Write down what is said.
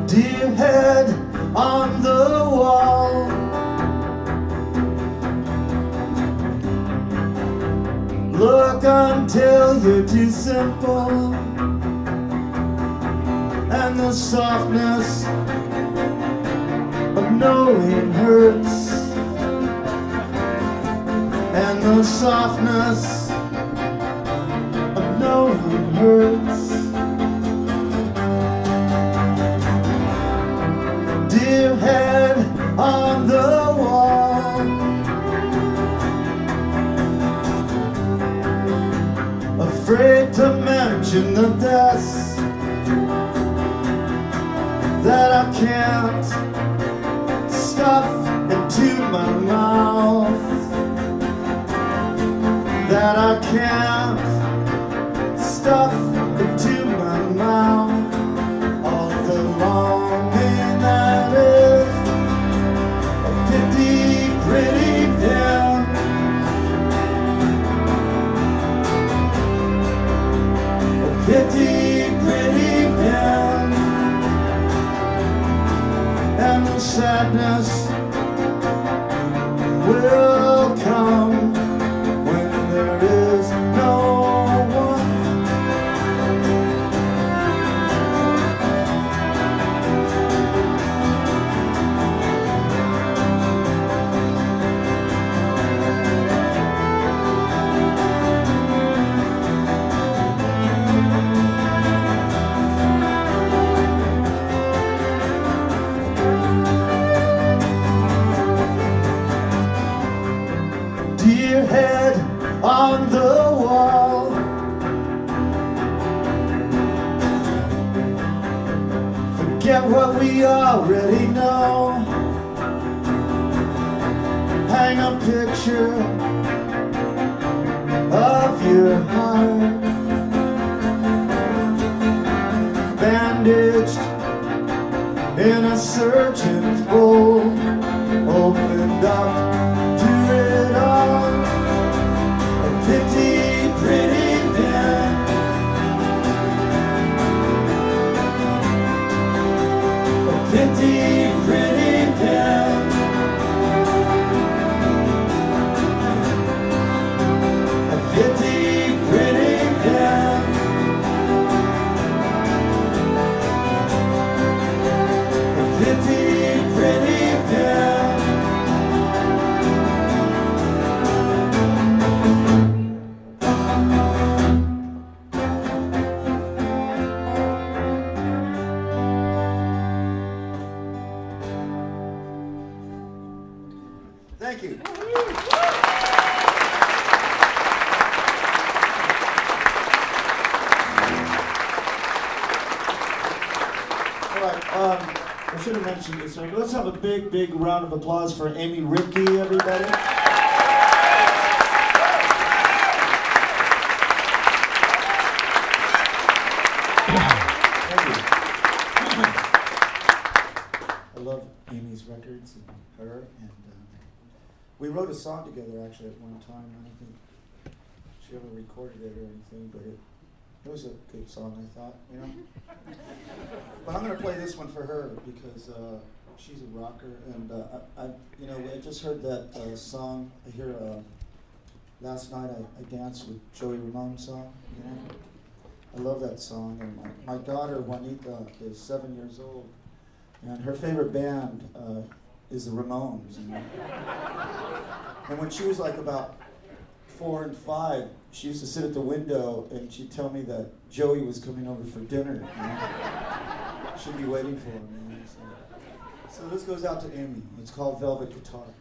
Dear head on the wall, look until you're too simple, and the softness of knowing hurts, and the softness of knowing hurts. Dear head on the wall, afraid to mention the deaths that I can't stuff into my mouth, that I can't stuff into my mouth. All the longing that is a pretty pen, a pretty pen, and the sadness will come when there is no one. Dear head on the wall, forget what we already know. Hang a picture of your heart, bandaged in a surgeon's bowl, opened up to it all. A pretty pen, a pretty pen, a pretty pen, a pretty pen. Thank you. All right, I should have mentioned this. Let's have a big round of applause for Amy Ripke, everybody. Thank you. I love Amy's records and her, and we wrote a song together actually at one time. I don't think she ever recorded it or anything, but it was a good song, I thought, you know. But I'm going to play this one for her because she's a rocker, and I just heard that song. I hear last night I danced with Joey Ramone's song. You know, I love that song, and my daughter Juanita is 7 years old, and her favorite band is the Ramones. You know? And when she was like about 4 and 5, she used to sit at the window and she'd tell me that Joey was coming over for dinner. You know? She'd be waiting for him. You know? So this goes out to Amy. It's called Velvet Guitar.